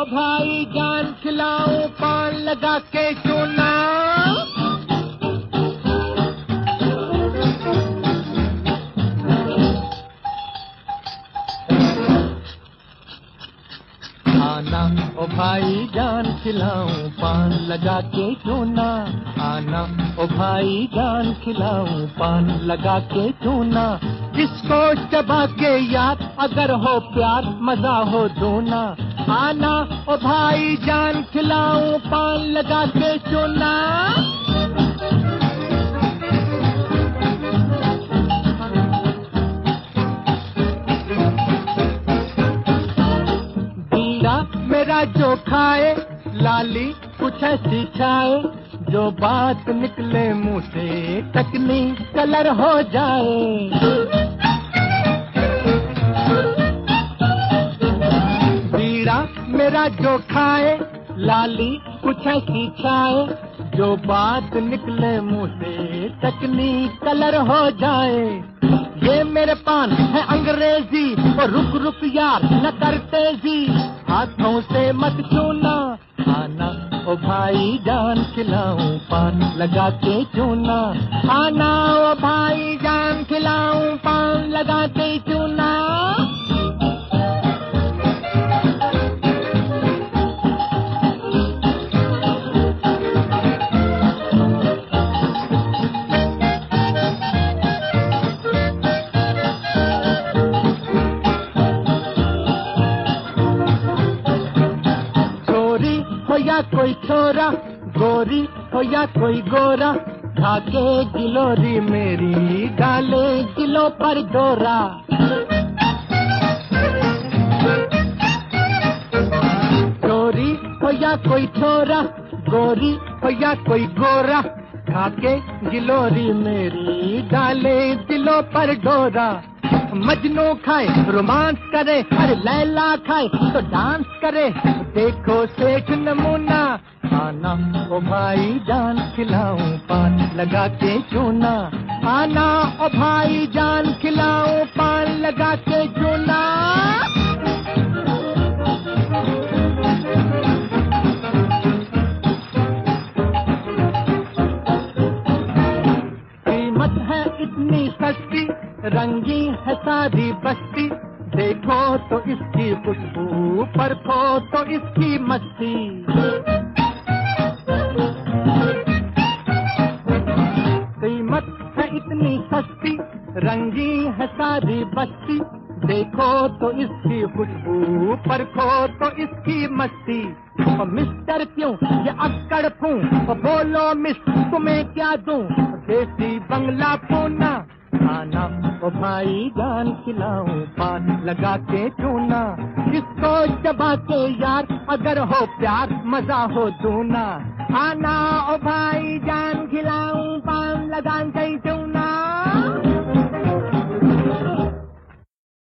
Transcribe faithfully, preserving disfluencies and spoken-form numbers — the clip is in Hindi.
भाई जान खिलाऊं पान लगा के चूना। आना ओ भाई जान खिलाऊं पान लगा के चूना। आना ओ भाई जान खिलाऊं पान लगा के चूना। जिसको चबा के याद अगर हो प्यार मजा हो दूना। आना ओ भाई जान खिलाऊं पान लगा के चूना। बीड़ा मेरा जो खाए लाली कुछ ऐसी खाए, जो बात निकले मुंह से टकनी कलर हो जाए। मेरा जो खाए लाली कुछ ऐसी खाए, जो बात निकले मुंह से टकनी कलर हो जाए। ये मेरे पान है अंग्रेजी और रुक रुक यार न कर तेजी, हाथों से मत छूना। आना ओ भाई जान खिलाऊं पान लगा के चूना। आना ओ भाई जान खिलाऊं पान लगा के चूना। या कोई छोरा गोरी हो या कोई गोरा, खाके गिलोरी मेरी डाले किलो पर डोरा। गोरी हो या कोई छोरा गोरी हो या कोई गोरा, खाके गिलोरी मेरी डाले दिलों पर डोरा। मजनू खाए रोमांस करे, अरे लैला खाए तो डांस करे, देखो सेठ नमूना। आना ओ भाई जान खिलाऊं पान लगा के चूना। आना ओ भाई जान खिलाऊं पान लगा के चूना। कीमत है इतनी सस्ती, रंगी है सारी बस्ती, देखो तो इसकी खुशबू, परखो तो इसकी मस्ती। कीमत है इतनी सस्ती, रंगी है सारी बस्ती, देखो तो इसकी खुशबू, परखो तो इसकी मस्ती। ओ मिस्टर क्यों ये अक्कड़ फूं, बोलो मिस तुम्हें क्या दूं, देसी बंगला पूना। आना ओ भाई जान खिलाऊं पान लगा के चूना। जिसको चबा के यार अगर हो प्यार मजा हो दूना। आना